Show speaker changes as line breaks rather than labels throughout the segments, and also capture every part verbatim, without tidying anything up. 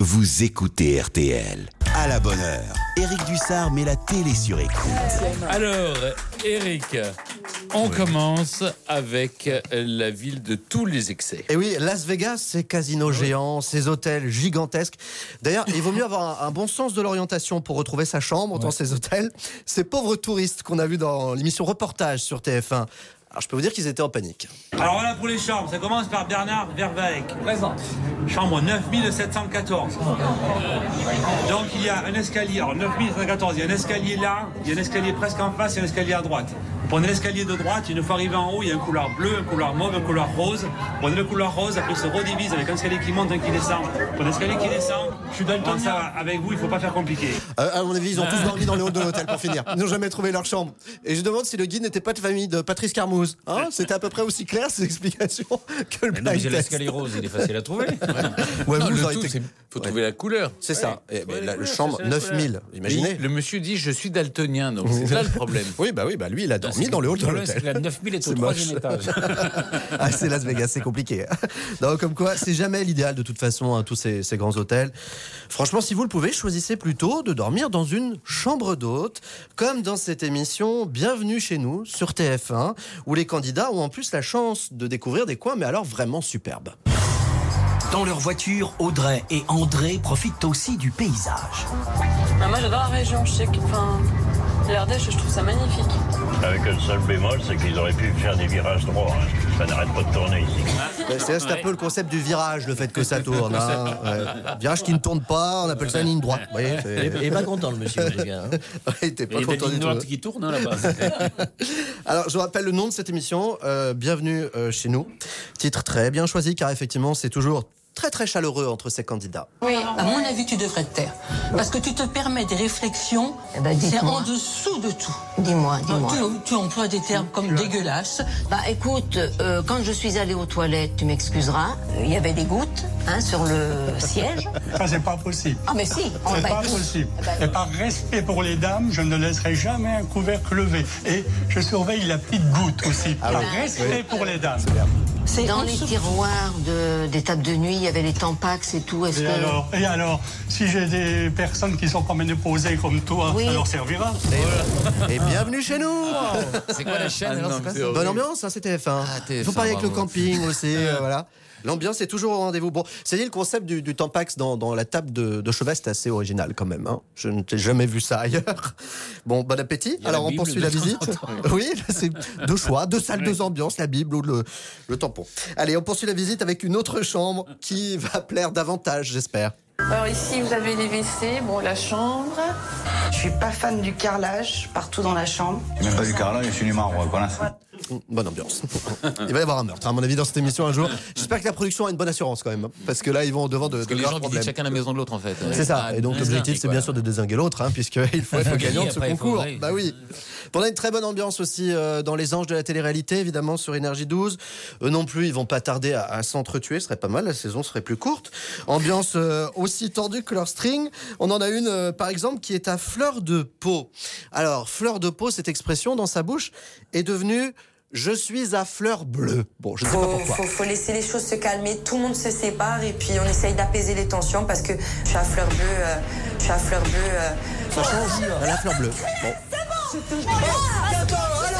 vous écoutez R T L. À la bonne heure, Éric Dussard met la télé sur écoute.
Alors, Éric, on oui. commence avec la ville de tous les excès.
Et oui, Las Vegas, ses casinos géants, ses hôtels gigantesques. D'ailleurs, il vaut mieux avoir un, un bon sens de l'orientation pour retrouver sa chambre ouais. dans ces hôtels. Ces pauvres touristes qu'on a vus dans l'émission Reportage sur T F un. Alors, je peux vous dire qu'ils étaient en panique.
Alors voilà pour les chambres. Ça commence par Bernard Verveek. Présent. Chambre neuf mille sept cent quatorze. Donc il y a un escalier. Alors neuf mille sept cent quatorze, il y a un escalier là, il y a un escalier presque en face, il y a un escalier à droite. Vous prenez l'escalier de droite, une fois arrivé en haut, il y a un couloir bleu, un couloir mauve, un couloir rose. Vous prenez le couloir rose, après se redivise avec un escalier qui monte, un qui descend. Vous prenez l'escalier qui descend. Je suis daltonien. Ça, avec vous, il ne faut pas faire compliqué.
Euh, à mon avis, ils ont tous dormi dans le hall de l'hôtel pour finir. Ils n'ont jamais trouvé leur chambre. Et je demande si le guide n'était pas de famille de Patrice Carmouze. Hein, c'était à peu près aussi clair ces explications que le blind test.
L'escalier rose, il est facile à trouver.
Ouais,
non,
vous
le
aurez
tout,
été...
il faut trouver ouais. la couleur.
C'est ouais. ça. Et,
ouais,
la,
couleurs,
chambre neuf mille, imaginez.
Le monsieur dit je suis daltonien, donc c'est là le problème.
Oui, bah oui, bah lui il a dormi dans le hall de l'hôtel.
La neuf mille est au troisième étage.
Ah, c'est Las Vegas, c'est compliqué. Non, comme quoi, c'est jamais l'idéal de toute façon, hein, tous ces, ces grands hôtels. Franchement, si vous le pouvez, choisissez plutôt de dormir dans une chambre d'hôte, comme dans cette émission Bienvenue chez nous sur T F un, où les candidats ont en plus la chance de découvrir des coins, mais alors vraiment superbes.
Dans leur voiture, Audrey et André profitent aussi du paysage.
Bah moi j'adore la région, je sais que enfin, l'Ardèche, je trouve ça magnifique.
Avec le seul bémol, c'est qu'ils auraient pu faire des virages droits. Hein. Ça n'arrête pas de tourner ici.
C'est, c'est un peu le concept du virage, le fait que ça tourne. Hein. Ouais. Virage qui ne tourne pas, on appelle ça une ligne droite. Vous voyez, c'est...
Il est pas content le monsieur, les gars. Hein.
Ouais, il était pas
il
content
y a
du
des
tout.
qui tournent hein, là-bas.
Alors, je vous rappelle le nom de cette émission. Euh, Bienvenue euh, chez nous. Titre très bien choisi, car effectivement, c'est toujours très très chaleureux entre ces candidats.
Oui, à mon avis, tu devrais te taire. Parce que tu te permets des réflexions, eh ben, c'est en dessous de tout.
Dis-moi, dis-moi.
Tu, tu emploies des termes comme dégueulasse.
Bah écoute, euh, quand je suis allée aux toilettes, tu m'excuseras, il euh, y avait des gouttes hein, sur le siège.
Ça, c'est pas possible.
Ah mais si.
On c'est pas possible. Bah, Et par respect pour les dames, je ne laisserai jamais un couvercle levé. Et je surveille la petite goutte aussi. Ah, par oui. respect oui. pour les dames.
C'est dans les tiroirs de, des tables de nuit, il y avait les Tampax et tout. Est-ce
et,
que...
alors, et alors, si j'ai des personnes qui sont pas ménopausées comme toi, oui. ça leur servira.
Et, et bienvenue chez nous.
Oh, c'est quoi la chaîne ah, alors, non, c'est
Bonne ambiance, hein, c'est T F un. Ah, T F un. Vous parlez avec le camping aussi, euh, voilà. L'ambiance est toujours au rendez-vous. Bon, c'est-à-dire le concept du, du Tampax dans, dans la table de, de chevet, c'est assez original quand même. Hein. Je n'ai jamais vu ça ailleurs. Bon, bon appétit. Alors on poursuit la visite. Oui, c'est deux choix, deux salles, deux ambiances, la Bible ou le, le tampon. Allez, on poursuit la visite avec une autre chambre qui va plaire davantage, j'espère.
Alors ici, vous avez les W C, bon, la chambre.
Je suis pas fan du carrelage partout dans la chambre.
Même pas du carrelage, je suis du marbre, voilà.
Bonne ambiance. Il va y avoir un meurtre, à mon avis, dans cette émission un jour. J'espère que la production a une bonne assurance quand même, parce que là, ils vont au devant de,
parce
de
que les gens
problèmes.
visitent chacun la maison de l'autre, en fait.
C'est ça. Et donc l'objectif, c'est bien sûr de dézinguer l'autre, hein, puisqu'il faut être le gagnant de ce concours. Bah oui. On a une très bonne ambiance aussi euh, dans les anges de la télé-réalité, évidemment, sur Énergie douze. Eux non plus, ils vont pas tarder à, à s'entretuer. Ce serait pas mal. La saison serait plus courte. Ambiance euh, aussi tendue que leur string. On en a une, euh, par exemple, qui est à fleur de peau. Alors, fleur de peau, cette expression dans sa bouche est devenue je suis à fleur bleue. Bon, je ne sais
faut,
pas pourquoi.
Faut, faut laisser les choses se calmer. Tout le monde se sépare et puis on essaye d'apaiser les tensions parce que je suis à fleur bleue. Euh, je suis à fleur bleue. Euh...
Ça change à la fleur bleue. Bon.
C'est bon. Attends,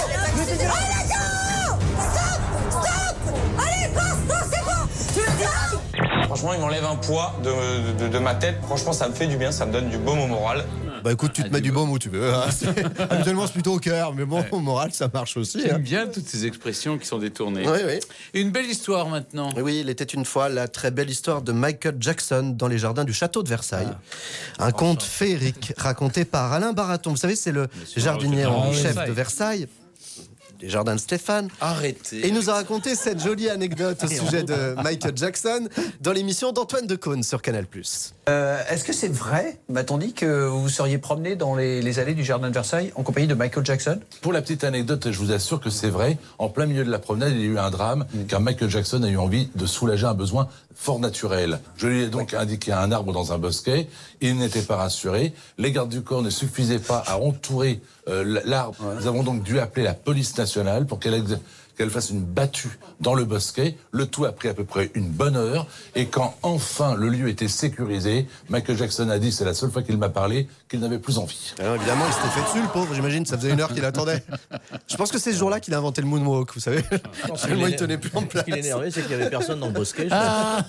stop, stop. Allez, passe, c'est bon. Tu le dis.
Franchement, il m'enlève un poids de, de, de ma tête. Franchement, ça me fait du bien, ça me donne du baume au moral.
Bah écoute, tu te ah, mets du baume où tu veux. Hein. Habituellement, c'est plutôt au cœur, mais bon, au moral, ça marche aussi.
J'aime
hein.
bien toutes ces expressions qui sont détournées.
Oui, oui.
Une belle histoire maintenant.
Oui, il était une fois la très belle histoire de Michael Jackson dans les jardins du château de Versailles. Ah. Un conte féerique raconté par Alain Baraton. Vous savez, c'est le jardinier en chef de Versailles. Des jardins de Stéphane.
Arrêtez.
Et il nous a raconté cette jolie anecdote au sujet de Michael Jackson dans l'émission d'Antoine Decaune sur Canal plus.
Euh, est-ce que c'est vrai, m'a-t-on dit, que vous vous seriez promené dans les, les allées du jardin de Versailles en compagnie de Michael Jackson?
Pour la petite anecdote, je vous assure que c'est vrai. En plein milieu de la promenade, il y a eu un drame, mmh. car Michael Jackson a eu envie de soulager un besoin fort naturel. Je lui ai donc oui. indiqué un arbre dans un bosquet. Il n'était pas rassuré. Les gardes du corps ne suffisaient pas à entourer euh, l'arbre. Ouais. Nous avons donc dû appeler la police nationale pour qu'elle, ex- qu'elle fasse une battue dans le bosquet. Le tout a pris à peu près une bonne heure. Et quand enfin le lieu était sécurisé, Michael Jackson a dit, c'est la seule fois qu'il m'a parlé, qu'il n'avait plus envie.
Alors évidemment, il s'était fait dessus, le pauvre, j'imagine, ça faisait une heure qu'il attendait. Je pense que c'est ce jour-là qu'il a inventé le moonwalk, vous savez. Tellement il tenait plus en place.
Ce qui l'énervait, c'est qu'il n'y avait personne dans le bosquet.
Ah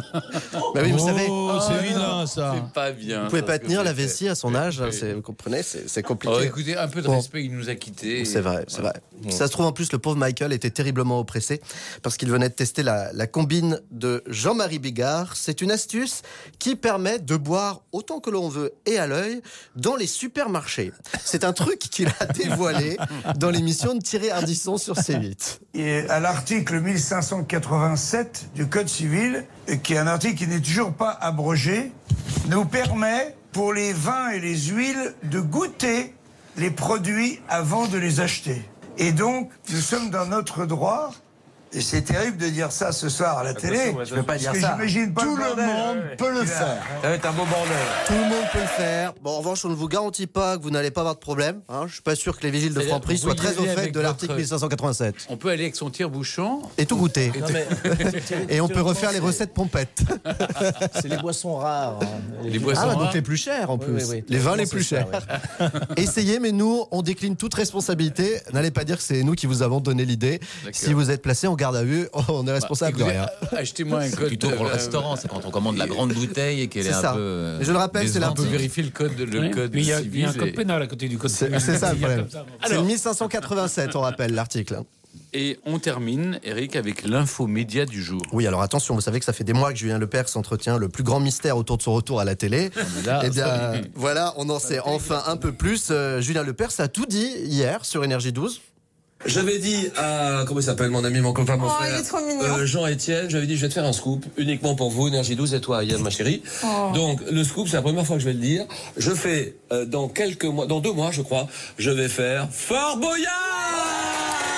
bah oui, vous
oh,
savez.
c'est vilain ça.
C'est pas bien.
Vous pouvez pas tenir la
fait.
vessie à son âge,
Oui.
c'est, vous comprenez, c'est, c'est compliqué.
Oh, écoutez, un peu de
Bon.
respect, il nous a quittés.
C'est vrai, c'est
Voilà.
vrai. Ça se trouve en plus, le pauvre Michael était terriblement oppressé parce qu'il venait de tester la, la combine de Jean-Marie Bigard. C'est une astuce qui permet de boire autant que l'on veut et à l'œil dans les supermarchés. C'est un truc qu'il a dévoilé dans l'émission de Thierry Ardisson sur C huit.
Et à l'article mille cinq cent quatre-vingt-sept du Code civil, qui est un article qui n'est toujours pas abrogé, nous permet pour les vins et les huiles de goûter les produits avant de les acheter. Et donc, nous sommes dans notre droit. Et c'est terrible de dire ça ce soir à la télé.
Je ne peux pas dire
parce que
ça.
j'imagine pas
Tout
le
le
bordel.
monde peut le faire.
Ça va être un beau bordel.
Tout le monde peut le faire. Bon, en revanche, on ne vous garantit pas que vous n'allez pas avoir de problème. Hein. Je suis pas sûr que les vigiles de
C'est-à-dire,
Franprix
vous
soient très
pouvez y
au
aller
fait
avec
de l'article
votre-
mille cinq cent quatre-vingt-sept.
On peut aller avec son tire-bouchon.
Et tout goûter.
Non, mais-
Et on peut refaire les recettes pompettes.
C'est les boissons rares. hein.
Les boissons
Ah, bah, donc
rares.
les plus chers en
Oui,
plus.
oui, oui.
Les vins les
C'est
plus
ça,
chers.
ouais.
Essayez, mais nous, on décline toute responsabilité. N'allez pas dire que c'est nous qui vous avons donné l'idée.
D'accord.
Si vous êtes placé en garde à vue, on est responsable de
Écoutez,
rien.
Achetez-moi un
C'est
code.
plutôt pour le
euh,
restaurant, c'est quand on commande la grande bouteille et qu'elle
C'est
est un
ça.
peu. euh,
Mais je le rappelle, c'est
On
l'article.
peut vérifier le code, le
Oui,
code
mais il y a,
civil.
il y a un code
et-
pénal à côté du code
C'est
civil.
c'est ça le
Il y a
problème.
comme ça.
C'est le mille cinq cent quatre-vingt-sept, on rappelle l'article.
Et on termine, Eric, avec l'info média du jour.
Oui, alors attention, vous savez que ça fait des mois que Julien Lepers s'entretient le plus grand mystère autour de son retour à la télé.
Là,
Eh bien,
ça-
voilà, on en sait enfin un peu plus. Euh, Julien Lepers a tout dit hier sur Énergie douze.
J'avais dit à, comment il s'appelle, mon ami, mon copain, mon
Oh,
frère,
il est trop mignon.
euh, Jean-Étienne, j'avais dit, je vais te faire un scoop, uniquement pour vous, Énergie douze et toi, Yann, ma chérie.
Oh.
Donc, le scoop, c'est la première fois que je vais le dire. Je fais, euh, dans quelques mois, dans deux mois, je crois, je vais faire Fort Boyard!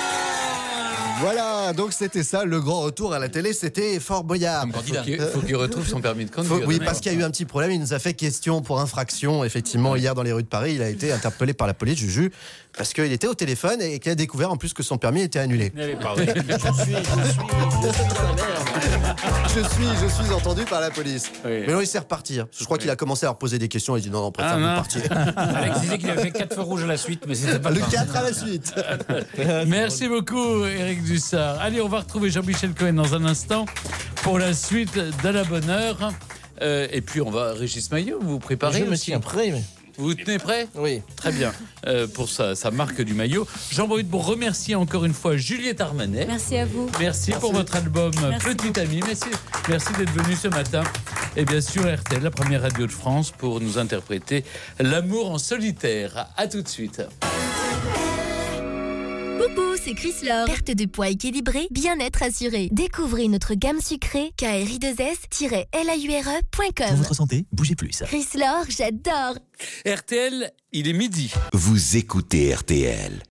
Voilà, donc c'était ça, le grand retour à la télé, c'était Fort Boyard.
Faut qu'il faut qu'il retrouve son permis de
Faut-
conduire.
oui, parce qu'il y a eu un petit problème. Il nous a fait question pour infraction. Effectivement, hier dans les rues de Paris, il a été interpellé par la police, Juju, parce qu'il était au téléphone et qu'il a découvre en plus que son permis était annulé.
Elle est pas vraie.
Je suis, je suis, je suis dans la merde.
Je suis, je suis entendu par la police.
Oui.
Mais non, il s'est reparti. Je crois qu'il a commencé à leur poser des questions. Il dit non, non, préfère
Ah,
vous
non.
partir.
Alex disait qu'il avait fait quatre feux rouges à la suite, mais c'était pas
Le
grave.
quatre à la suite.
Merci beaucoup, Eric Dussard. Allez, on va retrouver Jean-Michel Cohen dans un instant pour la suite d'À la bonne heure. Euh, et puis, on va. Régis Maillot, vous vous préparez
Je me
aussi
tiens prêt, mais.
Vous vous tenez prêt?
Oui.
Très bien. Euh, pour sa, sa marque du maillot. Jean Brudebourg remercie encore une fois Juliette Armanet.
Merci à vous.
Merci, pour votre album
Merci
Petit Ami. Merci, merci d'être venu ce matin. Et bien sûr, R T L, la première radio de France, pour nous interpréter L'amour en solitaire. À tout de suite.
Coucou, c'est Chris Laure. Perte de poids équilibrée, bien-être assuré. Découvrez notre gamme sucrée K R I deux S L A U R E point com.
Pour votre santé, bougez plus.
Chris Laure, j'adore.
R T L, il est midi.
Vous écoutez R T L.